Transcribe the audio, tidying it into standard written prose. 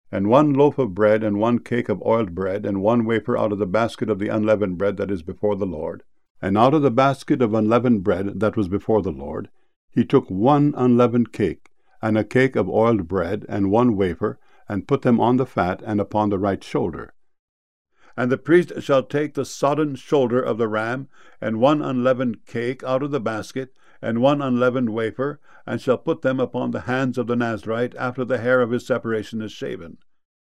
and 1 loaf of bread, and 1 cake of oiled bread, and 1 wafer out of the basket of the unleavened bread that is before the Lord. And out of the basket of unleavened bread that was before the Lord, he took 1 unleavened cake, and a cake of oiled bread, and 1 wafer, and put them on the fat and upon the right shoulder. And the priest shall take the sodden shoulder of the ram, and 1 unleavened cake out of the basket, and 1 unleavened wafer, and shall put them upon the hands of the Nazarite after the hair of his separation is shaven.